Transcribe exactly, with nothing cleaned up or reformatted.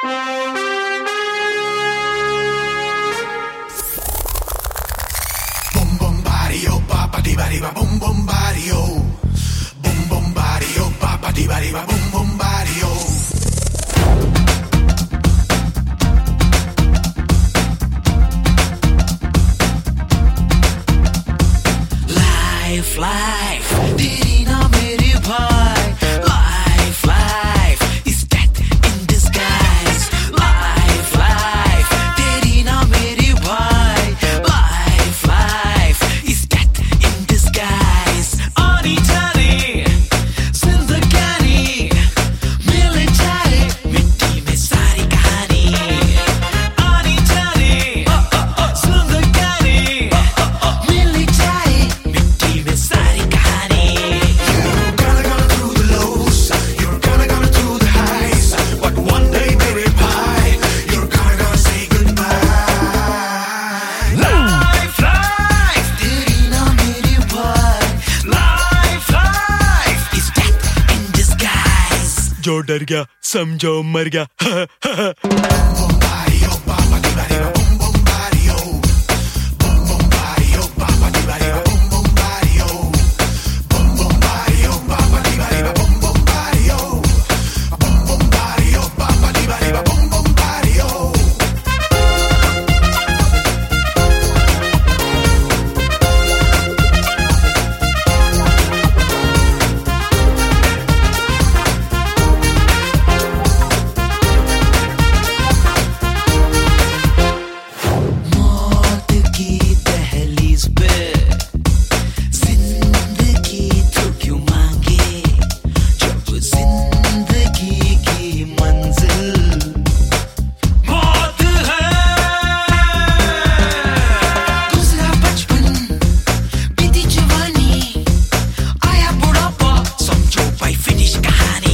Life, life, तेरी ना मेरी भाई. Life, life, is death in disguise. Life, life, तेरी ना मेरी भाई. Life, life, is death in disguise. आनी जानी, जिंदगानी, मिल जाए मिट्टी में सारी कहानी. आनी जानी, जिंदगानी, मिल जाए मिट्टी में सारी कहानी. You're gonna go through the lows, you're gonna go through the highs, but one day, baby pie, you're gonna go say goodbye. Life, life, तेरी ना मेरी भाई. Life, life, is death in disguise. जो डर गया समझो मर गया. Bombari, oh, papa, di ba di ba, boom, bombari, oh. Boom, bombari, oh, papa, di ba di ba, boom, bombari, oh. Boom, bombari, oh, papa, di ba di ba, boom, bombari, oh. Boom, bombari, oh, papa, di ba di ba, boom, bombari, oh. मौत की दहलीज पे जिंदगी तो क्यों मांगे, जब जिंदगी की मंजिल मौत है. दूसरा बचपन, बीती जवानी, आया बुढ़ापा, समझो भाई फिनिश कहानी.